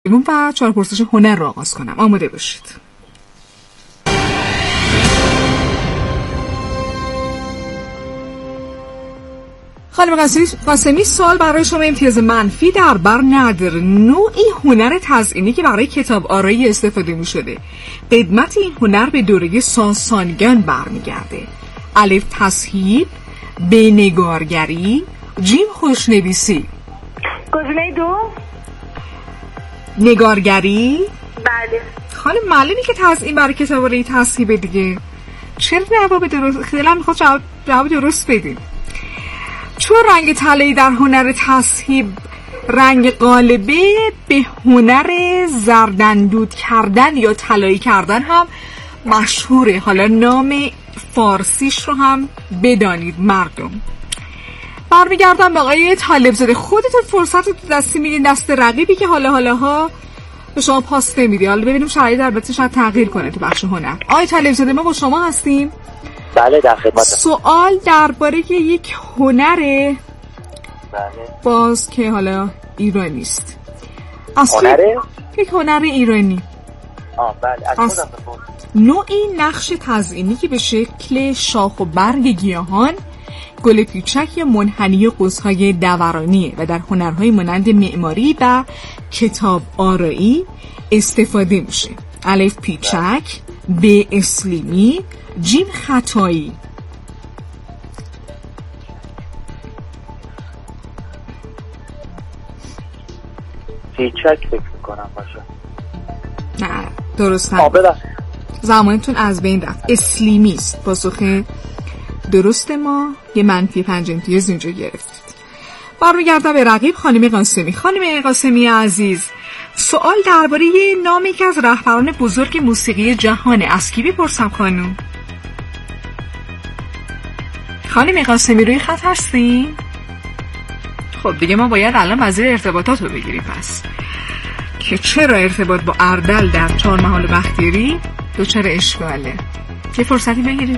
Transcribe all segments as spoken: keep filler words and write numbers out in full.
و چهار پرسش هنر را آغاز کنم. آماده باشید. خانم قاسمی، سوال برای شما امتیاز منفی در بر نداره. نوعی هنر تزئینی که برای کتاب آرایی استفاده می شده. قدمت این هنر به دوره ساسانیان برمیگرده. الف تصحیب، ب نگارگری، جیم خوشنویسی. گزینه دو نگارگری؟ بله. خانم معلومه که تزئین برای کتاب آرایی تصحیبه دیگه. چرا جواب درست؟ خیلی میخواد جواب, جواب درست بدین. چون رنگ طلایی در هنر تصحیب رنگ غالبه به هنر زردندود کردن یا طلایی کردن هم مشهوره. حالا نام فارسیش رو هم بدانید مردم. برمیگردم به آقای طالب زاده. خودتون فرصت رو دستی میدین دست رقیبی که حالا حالا ها به شما پاس نمیده. حالا ببینیم شرایط البته شاید تغییر کنه تو بخش هنر. آقای طالب زاده ما با شما هستیم. بله در خدمتم. سوال درباره یک هنر بله. باز که حالا ایرانی است. هنر یک هنر ایرانی. آه بله از از... خودم بپرسید. نوعی نقش تزئینی که به شکل شاخ و برگ گیاهان، گل پیچک یا منحنی و قوس‌های دورانیه و در هنرهای مانند معماری و کتاب آرایی استفاده میشه. الف پیچک، ب اسلیمی، جیم خطایی. پیچک فکر میکنم باشه. نه درست آه هم ببخشید. زمانتون از بین رفت. اسلیمی است پاسخ درست. ما یه منفی پنج امتیاز اینجا گرفتید. برمیگردم به رقیب خانم قاسمی. خانم قاسمی عزیز، سوال درباره نام یکی از رهبران بزرگ موسیقی جهانه. از کی بپرسم خانم؟ خانم قاسمی روی خط هستین؟ خب دیگه ما باید الان وزیر ارتباطات رو بگیریم. پس که چرا ارتباط با اردل در چهار محال بختیاری دوچار اشکاله. یه فرصتی بگیریم.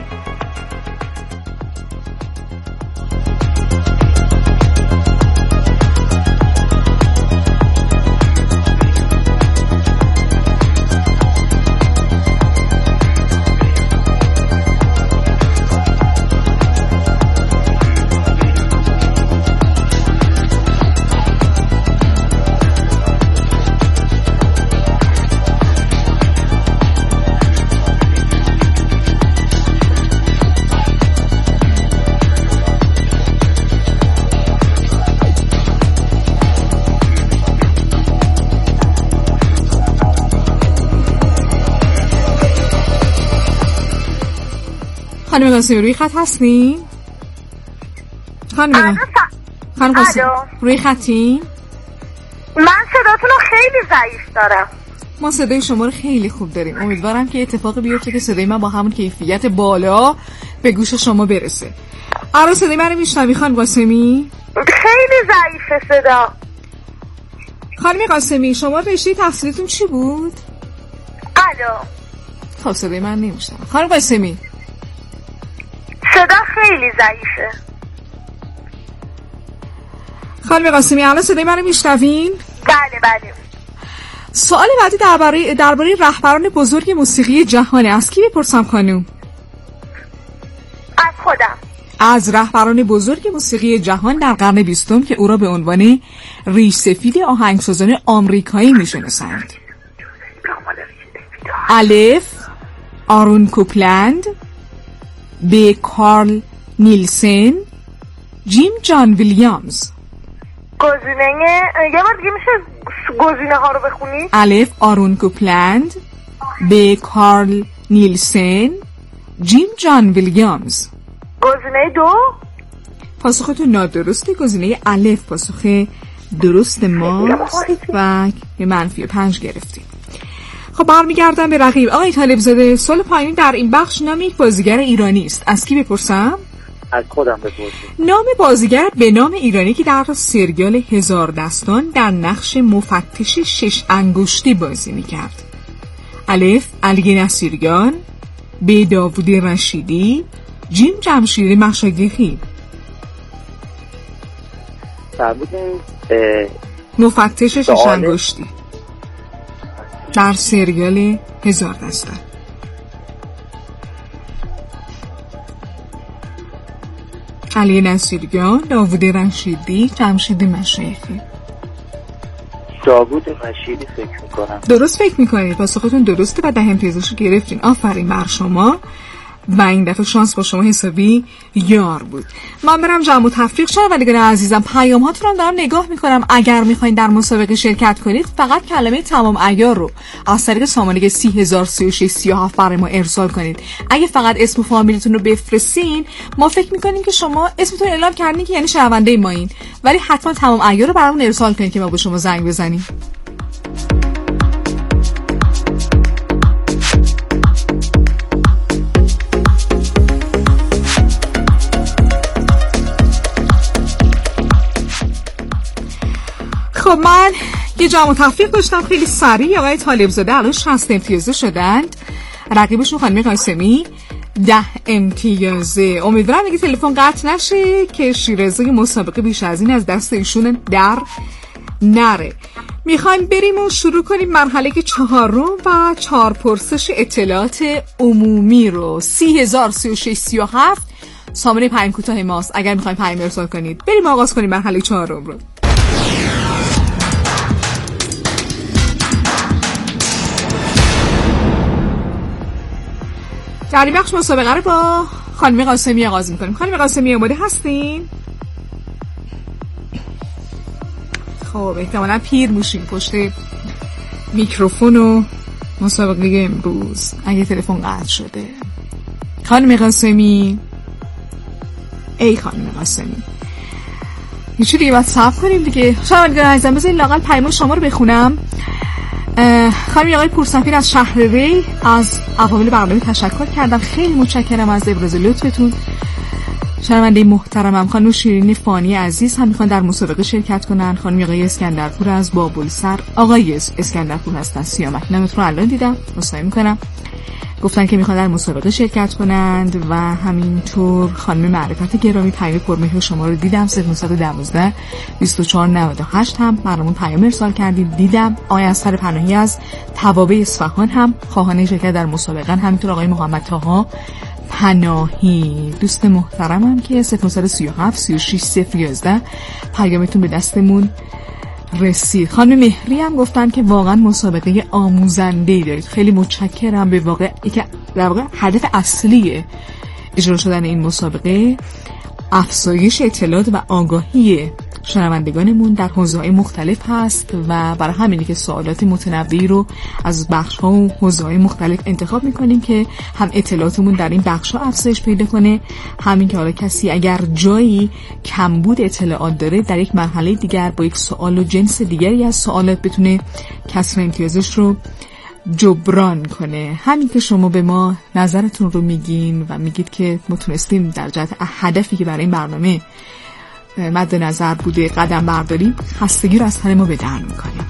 خانم قاسمی روی خط هستین؟ خانم خانم قاسمی روی خطین؟ من صداتون رو خیلی ضعیف دارم. ما صدای شما رو خیلی خوب داریم. امیدوارم که اتفاقی بیفته که صدای من با همون کیفیت بالا به گوش شما برسه. الان صدای من رو میشنوی خانم قاسمی؟ خیلی ضعیفه صدا. خانم قاسمی شما رشته تحصیلتون چی بود؟ الو. خب صدای من نمیشنم. خانم قاسمی صدا خیلی ضعیفه. خانم قاسمی الان صدای من رو میشنوین؟ بله بله. سوال بعدی درباره درباره رهبران بزرگ موسیقی جهانه. از کی بپرسم خانم؟ از خودم. از رهبران بزرگ موسیقی جهان در قرن بیستم که او را به عنوان ریش سفید آهنگسازان آمریکایی میشناسند. الف آرون کوپلند، ب کارل نیلسن، جیم جان ویلیامز. گزینه یه بار دیگه میشه گزینه ها رو بخونی؟ الف آرون کوپلند، ب کارل نیلسن، جیم جان ویلیامز. گزینه دو پاسختون نادرسته. گزینه الف پاسخ درست ماست و یه منفی پنج گرفتیم. خب برمیگردم به رقیب. آقای طالب زاده، سوال پایینی در این بخش نام یک بازیگر ایرانی است. از کی بپرسم؟ از خودم بپرسید. نام بازیگر به نام ایرانی که در سریال هزار دستان در نقش مفتش شش انگشتی بازی میکرد. الف علی نصیریان، ب داوود رشیدی، جیم جمشید مشایخی. فرمودین مفتش شش انگشتی. در سریال هزار دستان. علی نصیریان، داوود رشیدی، جمشید مشایخی. داوود رشیدی فکر میکنم. درست فکر میکنید، پاسختون درسته و ده امتیازشو گرفتین. آفرین بر شما و این دفعه شانس با شما حسابی یار بود. من برم جمع و تفریق شنوندگان عزیزم، پیام هاتون رو دارم نگاه میکنم. اگر میخواین در مسابقه شرکت کنید فقط کلمه تمام عیار رو از طریق سامانه سی هزار سی و شش سی و هفت برای ما ارسال کنید. اگه فقط اسم و فامیلتون رو بفرستین ما فکر میکنیم که شما اسمتون اعلام کردین که یعنی شنونده مایین، ولی حتما تمام عیار رو برامون ارسال کنید که ما با شما زنگ بزنیم. خب من یه جمع و تفریق داشتم خیلی سریع. آقای طالب زاده الان شصت امتیازه شدند، رقیبشون خانم قاسمی ده امتیازه. امیدوارم دیگه تلفن قطع نشه که شیرازه مسابقه بیش از این از دست ایشون در نره. میخوایم بریم و شروع کنیم مرحله چهارم و چهار پرسش اطلاعات عمومی رو. سی هزار سی و شش سی و هفت سامانه پیام کوتاه ماست اگر میخوایم پیام ارسال کنید. بریم آغاز کنیم مرحله چهارم رو. در این بخش مسابقه رو با خانم قاسمی آغاز میکنیم. خانم قاسمی آماده هستین؟ خب احتمالا پیر موشین پشت میکروفون و مسابقه امروز اگه تلفن قطع شده. خانم قاسمی، ای خانم قاسمی، یه چی دیگه باید صبر کنیم دیگه. شما دیگه عزیزم بذارین لااقل پیام شما رو بخونم. خانم آقای پورسفیر از شهر ری از عوامل برنامه تشکر کردم. خیلی متشکرم از ابراز لطفتون. شنونده محترمم خانم شیرین فانی عزیز هم میخوان در مسابقه شرکت کنن. خانم آقای اسکندرپور از بابلسر، آقای اسکندرپور هستن سیامک، نامتون رو الان دیدم، مصاحبه میکنم، گفتن که میخوان در مسابقه شرکت کنند. و همینطور خانم معرفت گرامی پیام پرمهر شما رو دیدم، صفر نه یک دو بیست و چهار نود و هشت هم برامون پیام ارسال کردید دیدم. آقای اصغر پناهی از توابع اصفهان هم خواهان شرکت در مسابقه، همینطور آقای محمد طاها پناهی دوست محترمم که صفر نه سه هفت سی و شش صفر یازده پیامتون به دستمون رسید. خانم مهری هم گفتن که واقعا مسابقه آموزنده‌ای دارید. خیلی متشکرم. به واقع که در واقع هدف اصلی اجرا شدن این مسابقه افزایش اطلاعات و آگاهی شنوندگانمون در حوزه‌های مختلف هست و برای همینه که سوالات متنوعی رو از بخش‌ها و حوزه‌های مختلف انتخاب می‌کنیم که هم اطلاعاتمون در این بخش‌ها افزایش پیدا کنه، همین که حالا کسی اگر جایی کمبود اطلاعات داره در یک مرحله دیگر با یک سوال و جنس دیگری از سوالات بتونه کسر امتیازش رو جبران کنه. همین که شما به ما نظرتون رو میگین و میگید که ما تونستیم در جهت هدفی که برای این برنامه مد نظر بوده قدم برداریم، خستگی رو از تن ما به در میکنیم.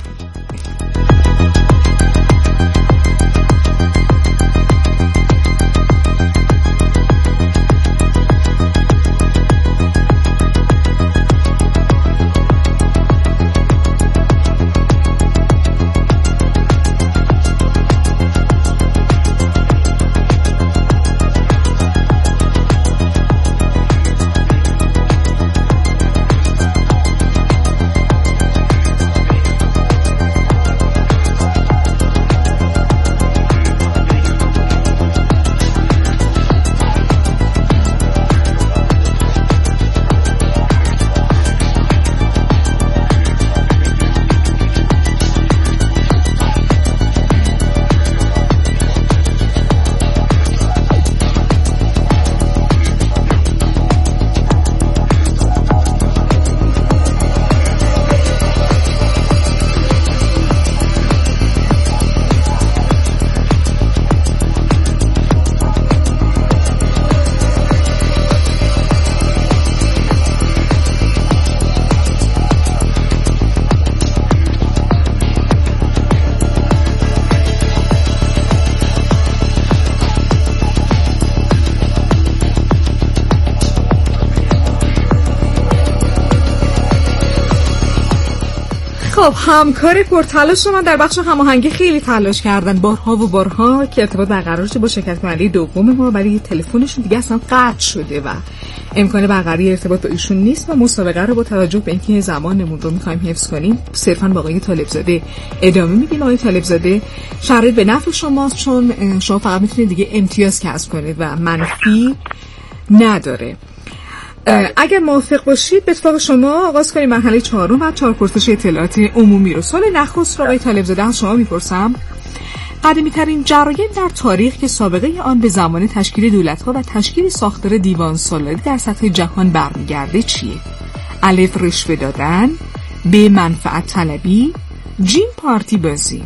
خب همکار پرتلاش من در بخش هماهنگی خیلی تلاش کردن بارها و بارها که ارتباط برقرار شه با شرکت کننده دوم ما، ولی تلفنشون دیگه اصلا قطع شده و امکان برقراری ارتباط با ایشون نیست و مسابقه رو با توجه به اینکه زمانمون رو می‌خوایم حفظ کنیم صرفاً با آقای طالبزاده ادامه میدیم. آقای طالبزاده شرایط به نفع شماست، چون شما فقط میتونید دیگه امتیاز کسب کنید و منفی نداره. اگر موافق باشید به اتفاق شما آغاز کنیم مرحله چهارم و چهار پرسش اطلاعات عمومی رو. سوال نخست رو آقای طالبزاده از شما میپرسم. قدیمی ترین جرایم در تاریخ که سابقه آن به زمان تشکیل دولت‌ها و تشکیل ساختار دیوان سالاری در سطح جهان برمیگرده چیه؟ الف رشوه دادن، ب منفعت طلبی، جیم پارتی بازی.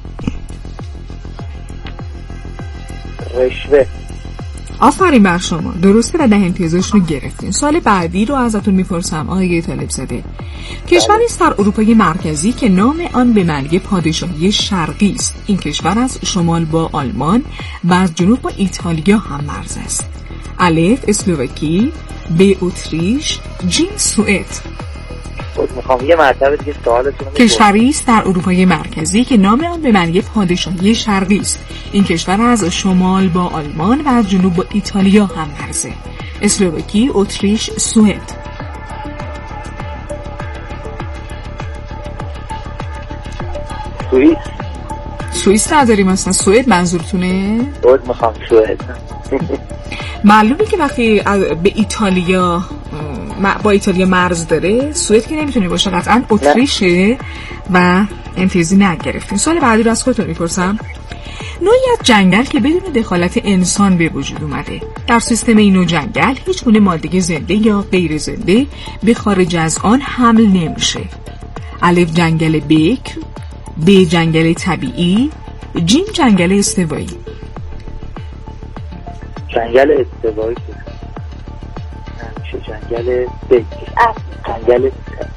رشوه. آفرین بر شما، درسته و ده امتیازش رو گرفتین. سوال بعدی رو ازتون میپرسم آقای طالبزاده. کشوری است در اروپای مرکزی که نام آن به معنی پادشاهی شرقی است. این کشور از شمال با آلمان و از جنوب با ایتالیا هم مرز است. الف اسلوواکی، ب اتریش، جیم سوئد. میخوام یه مرتبه دیگه سوالتون رو کشوری است در اروپای مرکزی که نام آن به معنی پادشاهی شرقی است. این کشور از شمال با آلمان و از جنوب با ایتالیا هم مرزه. اسلوواکی، اتریش، سوئد. سوئیس. سوئیس نداریم اصلا. سوئد منظورتونه؟ سوئد میخوام سوئد. معلومه که وقتی به ایتالیا با ایتالیا مرز داره، سوئد که نمیتونه باشه قطعا اتریشه و امتیازی نگرفتیم. سوال بعدی رو از خودتون میپرسم. نوعی از جنگل که بدون دخالت انسان به وجود اومده. در سیستم این نوع جنگل هیچ گونه ماده زنده یا غیر زنده به خارج از آن حمل نمیشه. الف جنگل بکر، ب جنگل طبیعی، جیم جنگل استوایی. جنگل استوایی نمیشه. جنگل بکر، جنگل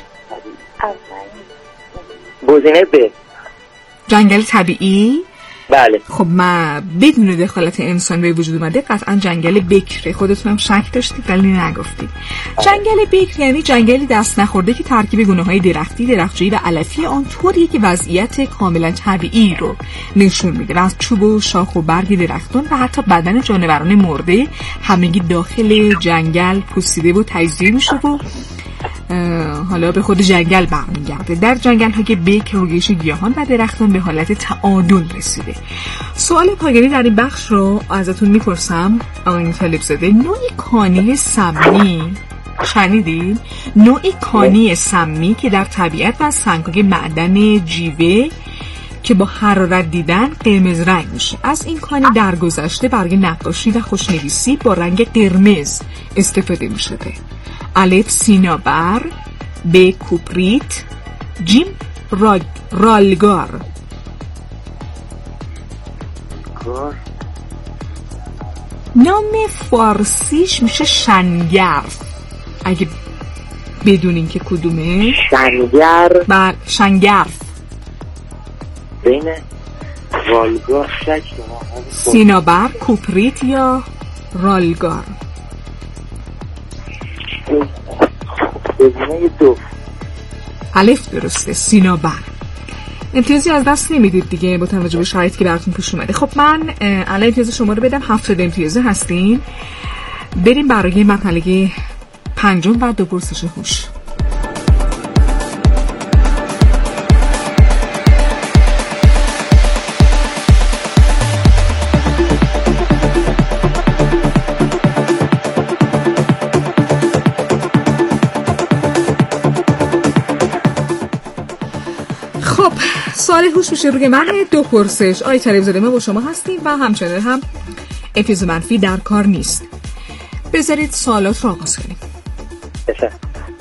گزینه ب جنگل طبیعی. بله. خب ما بدون دخالت انسان به وجود اومده قطعا جنگل بکره. خودتون هم شک داشتید ولی نگفتید. جنگل بکر یعنی جنگلی دست نخورده که ترکیب گونه‌های درختی، درختجویی و علفی آن طوریه که وضعیت کاملا طبیعی رو نشون میده و از چوب و شاخ و برگ درختان و حتی بدن جانوران مرده همگی داخل جنگل پوسیده و تجزیه میشه و حالا به خود جنگل برمیگرده. در جنگل ها که بکر رویش گیاهان و درختان به حالت تعادل رسیده. سوال پایانی در این بخش رو ازتون میپرسم آقای طالبزاده. نوعی کانی سمی شنیدین؟ نوعی کانی سمی که در طبیعت و سنگ‌های معدن جیوه که با حرارت دیدن قرمز رنگ میشه. از این کانی در گذشته برای نقاشی و خوشنویسی با رنگ قرمز استفاده میشده. الف سینابر، ب کوپریت، جیم راگ... رالگار. نام فارسیش میشه شنگرف. اگه بدونین که کدومه. شنگر. بله شنگرف. بین رالگار شک. سینابر، کوپریت یا رالگار. گزینه دو الف درسته، سینابر. امتیازی از دست نمیدید دیگه با توجه به شرایطی که براتون پیش اومده. خب من الان امتیاز شما رو بدم. هفتاد امتیازه هستین. بریم برای مرحله پنجم و دو پرسش هوش. سوال هوش میشه روی من دو پرسش. آقای طالبزاده ما با شما هستیم و همچنان هم امتیاز منفی در کار نیست. بذارید سوالات رو آغاز کنیم. بشه.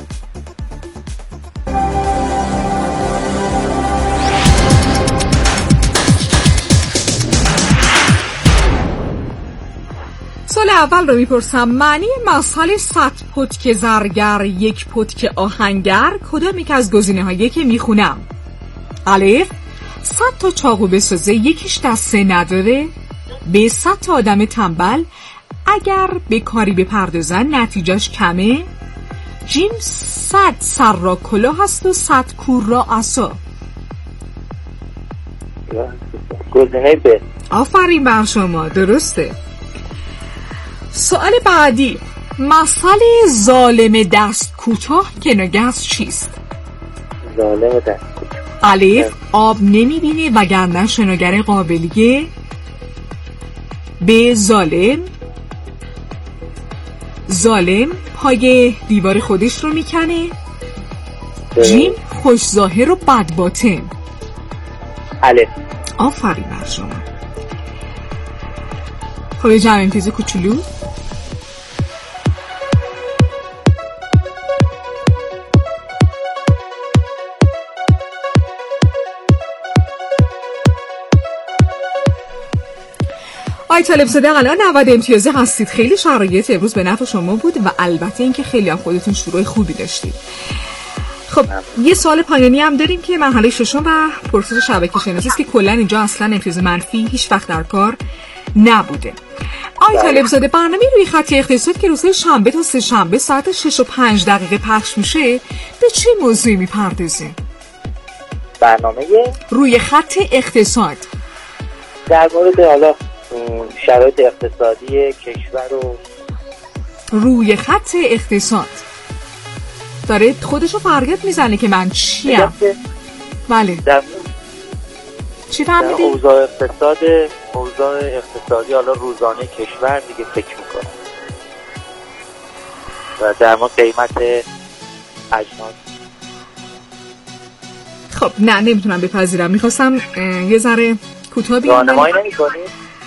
سوال اول رو میپرسم. معنی مسئله صد پتک زرگر یک پتک آهنگر کدام یک از گزینه هایی که میخونم؟ الف صد تا چاقو بسازه یکیش دسته نداره. ب صد تا آدم تنبل اگر به کاری بپردازن نتیجهش کمه. جیم صد سر را کلاه است و صد کور را عصا. گزینه ب. آفرین بر شما، درسته. سوال بعدی، مسئله ظالم دست کوتاه که نگست چیست؟ ظالم دست کوتاه. الف آب نمیبینه وگرنه شناگر قابلیه. ب ظالم ظالم پای دیوار خودش رو میکنه. جیم خوش ظاهر و بد باطن. الف. آفرین بر شما. خب یه جمع امتیاز کوچولو. آی طالب زاده الان نود امتیازی هستید. خیلی شرایط امروز به نفع شما بود و البته اینکه خیلی هم خودتون شروع خوبی داشتید. خب یه سوال پایانی هم داریم که مرحله ششم و پرسش شبکه شناسی است که کلا اینجا اصلا امتیاز منفی هیچ وقت در کار نبوده. آی طالب زاده برنامه روی خط اقتصاد که روزهای شنبه تا سه شنبه ساعت شش و پنج دقیقه پخش میشه به چه موضوعی میپردازه؟ برنامه روی خط اقتصاد در مورد حالا شرایط اقتصادی کشور و روی خط اقتصاد داره خودشو فرقت میزنه که من چیم. بله در چی فهمیدی؟ اوضاع اقتصاد اوضاع اقتصادی حالا روزانه کشور دیگه فکر میکنم و در مورد قیمت اجناس. خب نه نمیتونم بپذیرم. میخواستم یه ذره کوتاه بگم. راهنمایی نمی‌کنی؟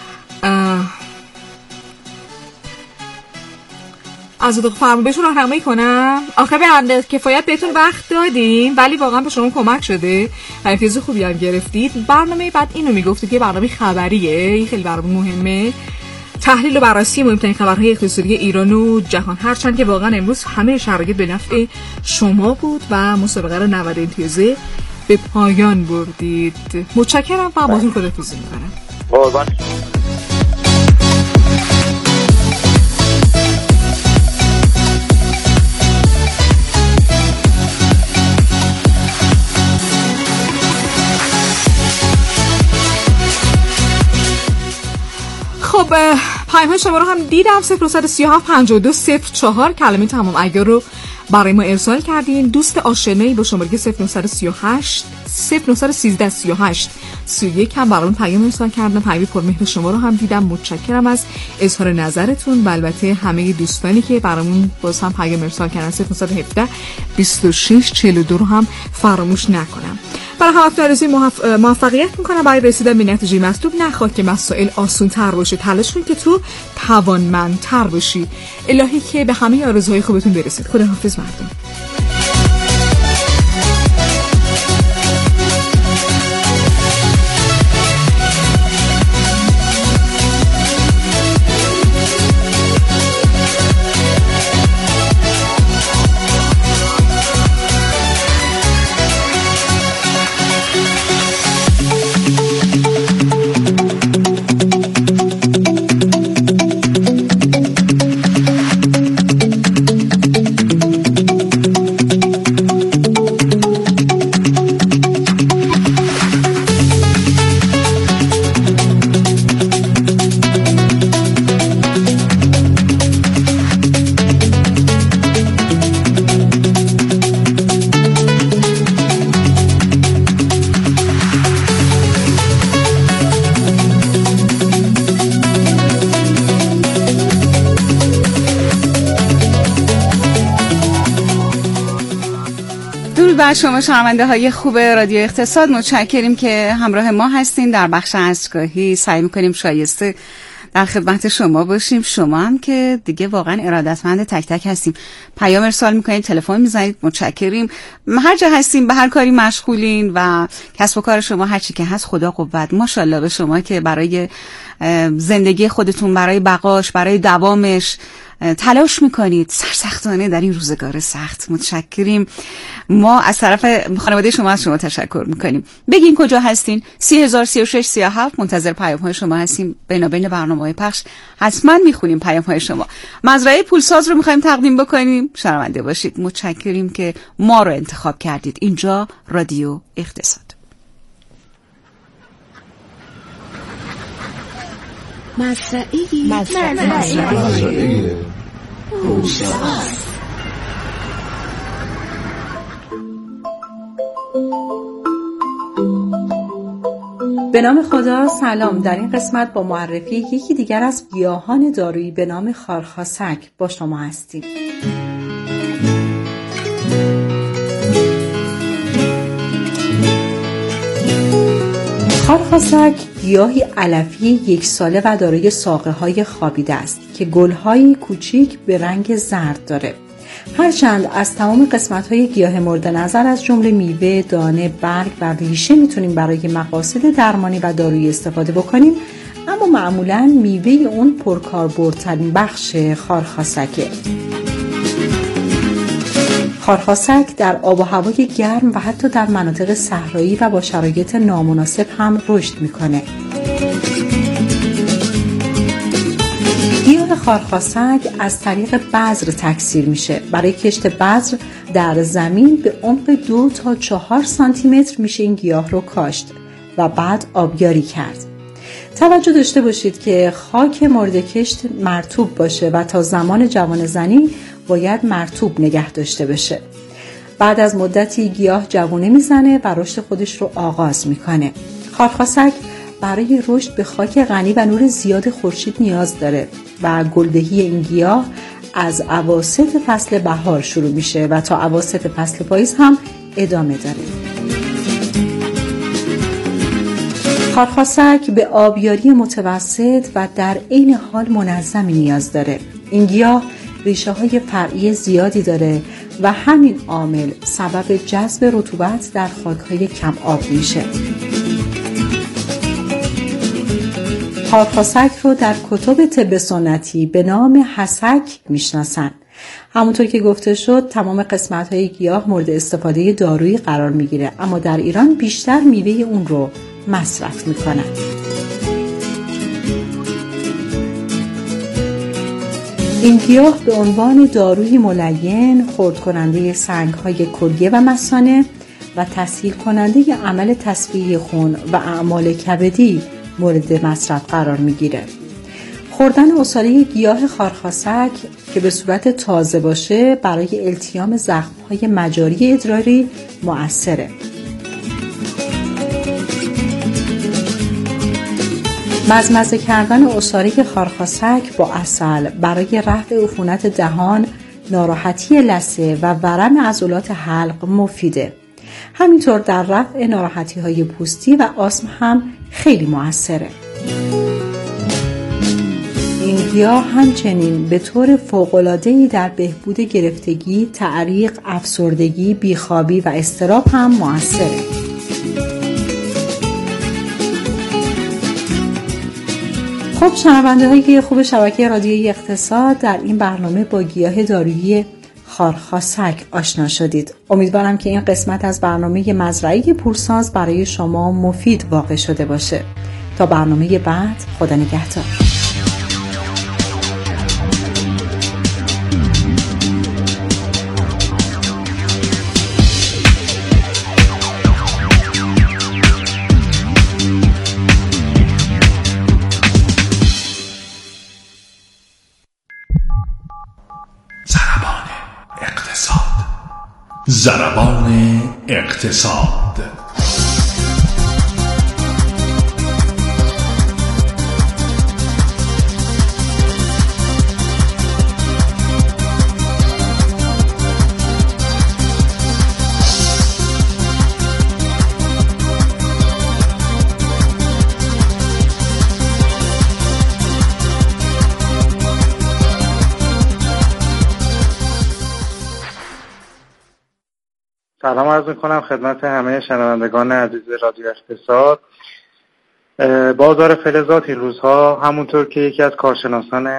از اتاق فرمان بهشون راهنمایی کنم. آخه به اندازه کفایت بهتون وقت دادیم ولی واقعا به شما کمک شده و امتیاز خوبی هم گرفتید. برنامه بعد اینو میگفته که برنامه خبریه، این خیلی برنامه مهمه، تحلیل و بررسی مهمترین خبرهای اقتصادی ایران و جهان، هرچند که واقعا امروز همه شرایط به نفع شما بود و مسابقه رو نود امتیازه به پایان بردید. متشکرم و بازون خداحافظی می‌کنم. قربان. خب پیام شما رو هم دیدم. صفر نهصد و سی و هفت پنجاه و دو صفر چهار کلمه تمام عیار رو برای ما ارسال کردین. دوست آشنایی با شماره صفر نهصد و سی و هشت صفر نهصد و سیزده سی و هشت سی و یک هم برامون پیام ارسال کردن. پیام پرمهر شما رو هم دیدم. متشکرم از اظهار نظرتون و البته همه دوستانی که برامون باز هم پیام ارسال کردن. صفر نهصد و هفده بیست و شش چهل و دو رو هم فراموش نکنم. برای همه آرزوی موف... موفقیت میکنم برای رسیدن به نتیجه مطلوب. نخواد که مسائل آسان تر باشه، تلاش کن که تو توانمندتر باشی. الهی که به همه آرزوهای خوبتون برسید. خداحافظ مردم. بر شما شنونده های خوب رادیو اقتصاد، متشکریم که همراه ما هستین. در بخش اشکاهی سعی میکنیم شایسته در خدمت شما باشیم. شما هم که دیگه واقعا ارادتمند تک تک هستیم. پیام ارسال میکنید، تلفن میزنید، متشکریم. هر جا هستیم به هر کاری مشغولین و کسب و کار شما هر چی که هست خدا قوت. ماشاءالله به شما که برای زندگی خودتون، برای بقاش، برای دوامش تلاش میکنید سرسختانه در این روزگار سخت. متشکریم. ما از طرف خانواده شما از شما تشکر میکنیم. بگین کجا هستین؟ سی هزار سی و شش سی و هفت منتظر پیام های شما هستیم. بینابین برنامه‌های پخش حتما میخونیم پیام های شما. مزرعه پولساز رو میخوایم تقدیم بکنیم. شنونده باشید. متشکریم که ما رو انتخاب کردید. اینجا رادیو اقتصاد. مزرعه مزرعه پولساز. به نام خدا. سلام. در این قسمت با معرفی یکی دیگر از گیاهان دارویی به نام خارخاسک با شما هستیم. خارخاسک گیاهی علفی یک ساله و دارای ساقه‌های خوابیده است که گل‌های کوچیک به رنگ زرد داره. هرچند از تمام قسمت‌های گیاه مورد نظر از جمله میوه، دانه، برگ و ریشه میتونیم برای مقاصد درمانی و دارویی استفاده بکنیم، اما معمولاً میوه اون پرکاربردترین بخش خارخاسکه. خارخاسک در آب و هوای گرم و حتی در مناطق صحرایی و با شرایط نامناسب هم رشد میکنه. گیاه خارخاسک از طریق بذر تکثیر میشه. برای کشت بذر در زمین به عمق دو تا چهار سانتی متر میشه این گیاه رو کاشت و بعد آبیاری کرد. توجه داشته باشید که خاک مورد کشت مرطوب باشه و تا زمان جوان زنی باید مرطوب نگه داشته بشه. بعد از مدتی گیاه جوونه میزنه و رشد خودش رو آغاز میکنه. خارخاسک برای رشد به خاک غنی و نور زیاد خورشید نیاز داره و گلدهی این گیاه از اواسط فصل بهار شروع میشه و تا اواسط فصل پاییز هم ادامه داره. خارخاسک به آبیاری متوسط و در عین حال منظمی نیاز داره. این گیاه ریشه های فرعی زیادی داره و همین عامل سبب جذب رطوبت در خاک‌های کم آب میشه. خارخاسک رو در کتب طب سنتی به نام حسک میشناسن. همونطور که گفته شد تمام قسمت‌های گیاه مورد استفاده دارویی قرار میگیره، اما در ایران بیشتر میوه اون رو مصرف میکنن. این گیاه به عنوان داروی ملین، خرد کننده سنگ‌های کلیه و مثانه و تسهیل کننده عمل تصفیه خون و اعمال کبدی مورد مصرف قرار میگیره. خوردن عصاره گیاه خارخاسک که به صورت تازه باشه برای التیام زخم‌های مجاری ادراری مؤثره. مزمزه کردن عصاره خارخاسک با عسل برای رفع عفونت دهان، ناراحتی لثه و ورم عضلات حلق مفیده. همینطور در رفع ناراحتی‌های پوستی و آسم هم خیلی مؤثره. این گیاه همچنین به طور فوق‌العاده‌ای در بهبود گرفتگی، تعریق، افسردگی، بیخوابی و اضطراب هم مؤثره. خب شنونده های خوب شبکه رادیویی اقتصاد، در این برنامه با گیاه دارویی خارخاسک آشنا شدید. امیدوارم که این قسمت از برنامه مزرعه پولساز برای شما مفید واقع شده باشه. تا برنامه بعد، خدا نگهدار. ضربان اقتصاد. سلام عرض میکنم خدمت همه شنوندگان عزیز رادیو اقتصاد. بازار فلزات این روزها همونطور که یکی از کارشناسان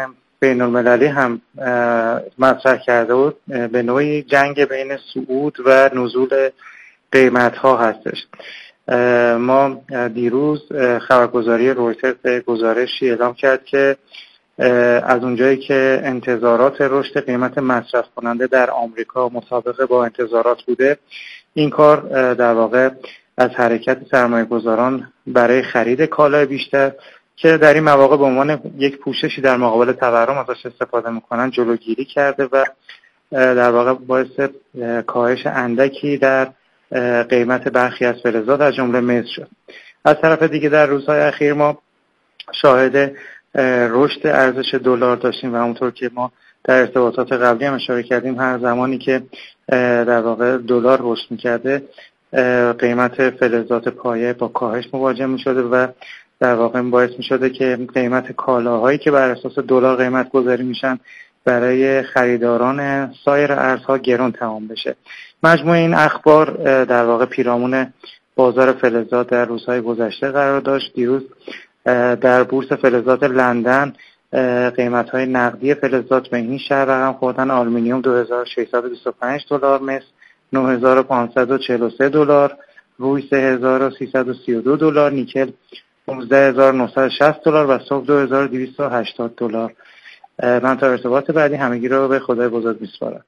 بین المللی هم مطرح کرده بود، به نوعی جنگ بین صعود و نزول قیمت ها هستش. ما دیروز خبرگزاری رویترز گزارشی اعلام کرد که از اونجایی که انتظارات رشد قیمت مصرف کننده در آمریکا مطابق با انتظارات بوده، این کار در واقع از حرکت سرمایه گذاران برای خرید کالای بیشتر که در این مواقع به عنوان یک پوششی در مقابل تورم ازش استفاده میکنن جلوگیری کرده و در واقع باعث کاهش اندکی در قیمت برخی از فلزات از جمله مس شد. از طرف دیگه در روزهای اخیر ما شاهد رشد ارزش دلار داشتیم و همونطور که ما در ارتباطات قبلی هم اشاره کردیم، هر زمانی که در واقع دلار رشد می‌کرده قیمت فلزات پایه با کاهش مواجه می‌شده و در واقع باعث می‌شده که قیمت کالاهایی که بر اساس دلار قیمت گذاری میشن برای خریداران سایر ارزها گران تمام بشه. مجموع این اخبار در واقع پیرامون بازار فلزات در روزهای گذشته قرار داشت. دیروز در بورس فلزات لندن قیمت‌های نقدی فلزات به این شهر رقم خوردن: آلومینیوم دو هزار و ششصد و بیست و پنج دلار، مس نه هزار و پانصد و چهل و سه دلار، روی سه هزار و سیصد و سی و دو دلار، نیکل پانزده هزار و نهصد و شصت دلار و صبح دو هزار و دویست و هشتاد دلار. من تا ارتباط بعدی همگی رو به خدای بزرگ میسپارم.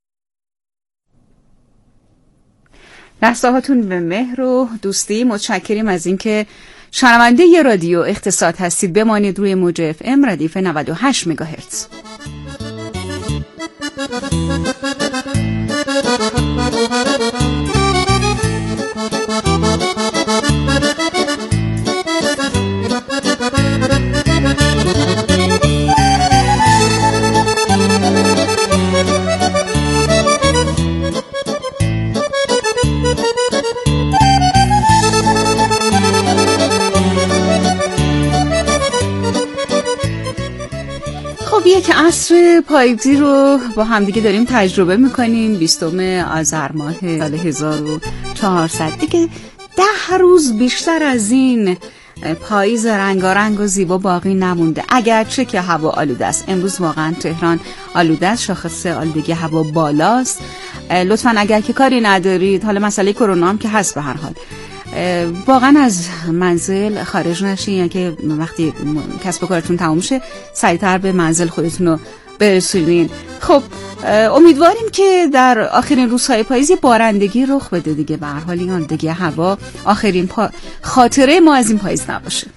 لحظاتون به مهر و دوستی. متشکریم از اینکه شنونده ی رادیو اقتصاد هستید. بمانید روی موج اف ام ردیف نود و هشت مگاهرتز. یک عصر پاییزی رو با همدیگه داریم تجربه میکنیم. بیستم آذر ماه سال هزار و چهارصد. دیگه ده روز بیشتر از این پاییز رنگارنگ و زیبا باقی نمونده، اگرچه که هوا آلوده است. امروز واقعا تهران آلوده است، شاخص آلودگی هوا بالاست. لطفاً اگر که کاری ندارید، حالا مسئله کرونا هم که هست، به هر حال واقعا از منزل خارج نشین، یعنی که وقتی کسب و کارتون تموم شه سریعتر به منزل خودتون رو برسونین. خب امیدواریم که در آخرین روزهای پاییز بارندگی رخ بده دیگه. به هر حال این آلودگی هوا آخرین پا... خاطره ما از این پاییز نباشه.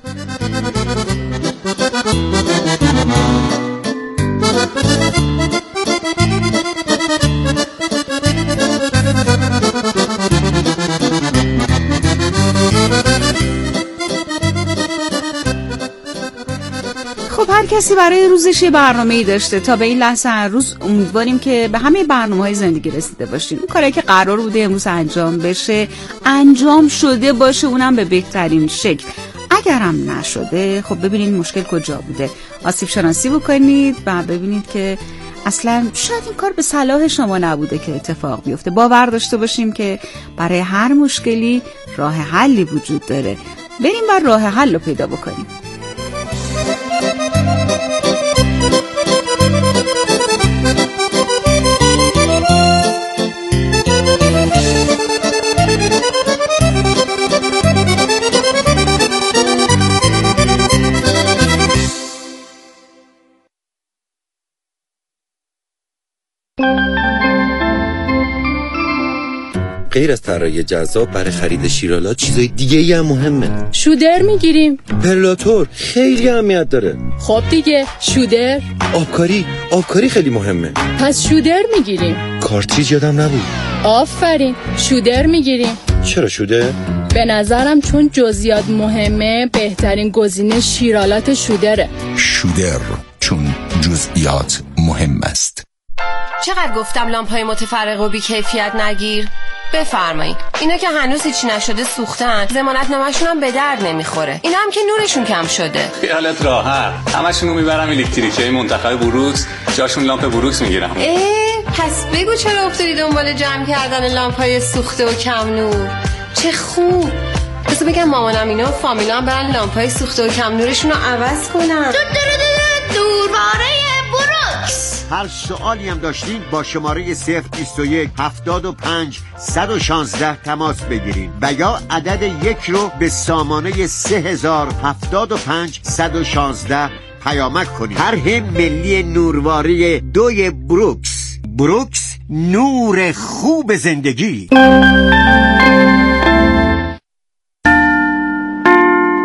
خب هر کسی برای روزش یه برنامه‌ای داشته. تا به این لحظه هر روز امیدواریم که به همه برنامه‌های زندگی رسیده باشین. اون کاری که قرار بوده امروز انجام بشه انجام شده باشه، اونم به بهترین شکل. اگرم نشده خب ببینید مشکل کجا بوده، آسیب شناسی بکنید و ببینید که اصلا شاید این کار به صلاح شما نبوده که اتفاق بیفته. باور داشته باشیم که برای هر مشکلی راه حلی وجود داره. بریم و راه حل رو پیدا بکنیم. غیر از طراحی جذاب برای خرید شیرالات چیزای دیگه ای هم مهمه. شودر میگیریم. پرلاتور خیلی اهمیت داره. خب دیگه شودر. آبکاری آبکاری خیلی مهمه. پس شودر میگیریم. کارتریج یادم نبود. آفرین شودر میگیریم. چرا شودر؟ به نظرم چون جزئیات مهمه بهترین گزینه شیرالات شودره. شودر چون جزئیات مهم است. چقدر گفتم لامپای متفرق و بی کیفیت نگیر؟ بفرمایید. اینا که هنوز هیچ نشده سوختن، ضمانت نامه‌شون هم به درد نمیخوره. اینا هم که نورشون کم شده. خیالت راحت، همشون رو میبرم الکتریکی منتخب بروکس، جاشون لامپ بروکس میگیرم. اه پس بگو چرا افتادی دنبال جمع کردن لامپای سوخته و کم نور؟ چه خوب. بس بگم مامانم اینا و فامیلام برن لامپای سوخته و کم نورشون رو عوض کنن. دورواره هر سوالی هم داشتین با شماره صفر بیست و یک هفتاد و پنج صد و شانزده تماس بگیرید و یا عدد یک رو به سامانه سه هزار هفتاد و پنج صد و شانزده پیامک کنید. طرح ملی نورواری دوی بروکس. بروکس، نور خوب زندگی.